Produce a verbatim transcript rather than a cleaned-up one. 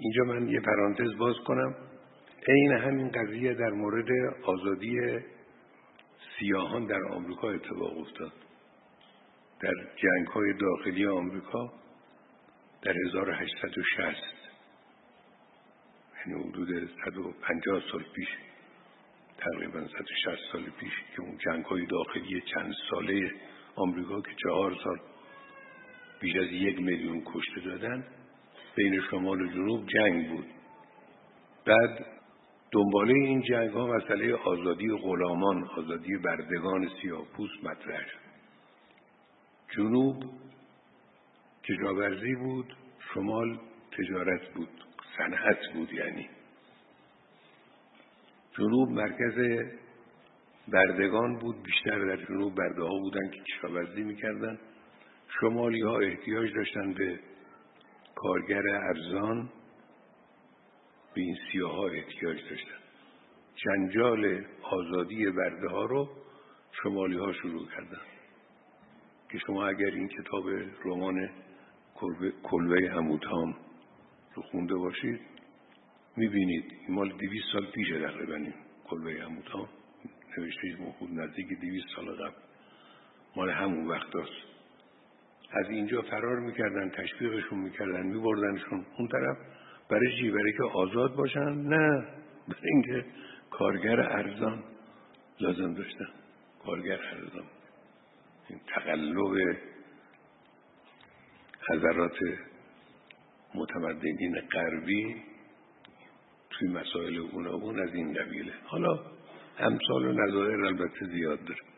اینجا من یه پرانتز باز کنم. عین همین قضیه در مورد آزادی سیاهان در آمریکا اتفاق افتاد. در جنگ‌های داخلی آمریکا در هزار و هشتصد و شصت، یعنی حدود صد و پنجاه سال پیش، تقریبا صد و شصت سال پیش، که اون جنگ‌های داخلی چند ساله آمریکا که چهار سال بیش از یک میلیون کشته دادن، بین شمال و جنوب جنگ بود. بعد دنباله این جنگ ها مسئله آزادی غلامان، آزادی بردگان سیاه‌پوست مطرح شد. جنوب کشاورزی بود، شمال تجارت بود، صنعت بود. یعنی جنوب مرکز بردگان بود، بیشتر در جنوب برده ها بودن که کشاورزی میکردن. شمالی ها احتیاج داشتن به کارگر ارزان، به این سیاه ها احتیاج داشتن. جنجال آزادی برده ها رو شمالی ها شروع کردن که شما اگر این کتاب رمان کلبه حمودهام رو خونده باشید میبینید این مال دویست سال پیشه. تقریبا این کلبه حمودهام نوشته موجود نزدیک دویست سال قبل، مال همون وقت هست. از اینجا فرار میکردن، تشویقشون میکردن، میبردنشون اون طرف. برای چی؟ برای که آزاد باشن؟ نه، برای اینکه کارگر ارزان لازم داشتن. کارگر ارزان، این تقلب حضرات متمدنین غربی توی مسائل گوناگون از این قبیله. حالا امثال و نظایر البته زیاد داره.